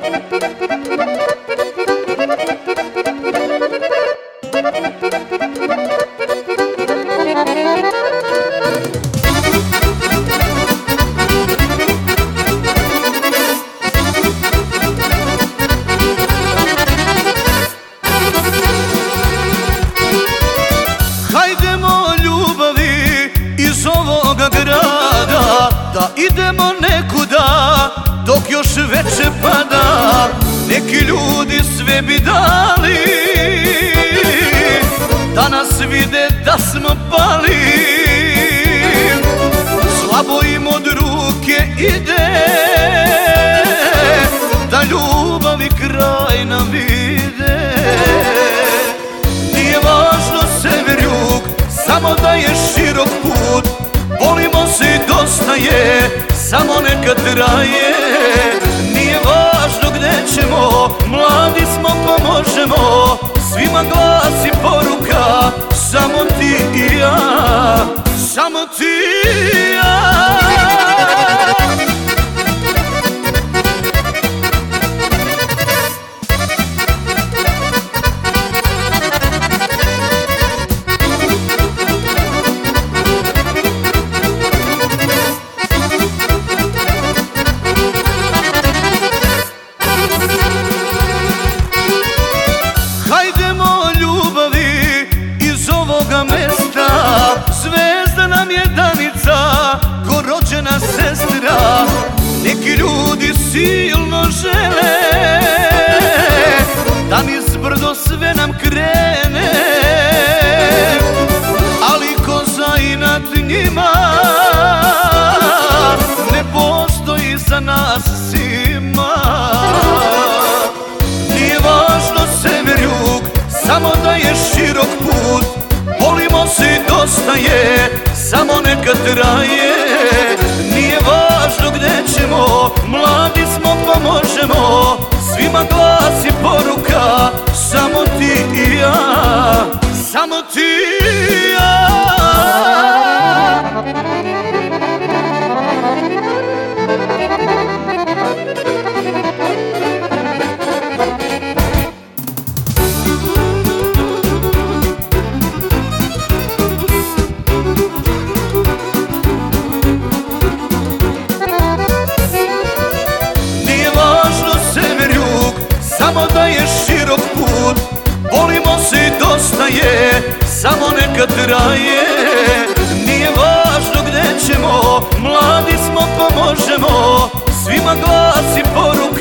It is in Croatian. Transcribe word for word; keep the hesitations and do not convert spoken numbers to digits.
Hajdemo ljubavi iz ovoga grada, da idemo nekuda dok još veče pada. Neki ljudi sve bi dali da nas vide da smo pali. Slabo im od ruke ide da ljubavi kraj nam vide. Nije važno sever jug, samo da je širok put. Volimo se i dosta je, samo neka traje. Nije važno gde ćemo, mladi smo pa možemo. Svima glas i poruka, samo ti i ja, samo ti i ja. Hajdemo ljubavi iz ovoga mesta, zvezda nam je Danica, ko rođena sestra. Neki ljudi silno žele da niz brdo sve nam krene, ali ko zainat njima ne postoji za nas svima. Nije važno sever jug, samo da je širok put. Volimo se i dosta je, samo neka traje. Nije važno gde ćemo, mladi smo pa možemo. Svima glas i poruka, samo ti i ja, samo ti i ja. Samo da je širok put, volimo se i dosta je, samo neka traje. Nije važno gde ćemo, mladi smo pa možemo. Svima glas i poruka,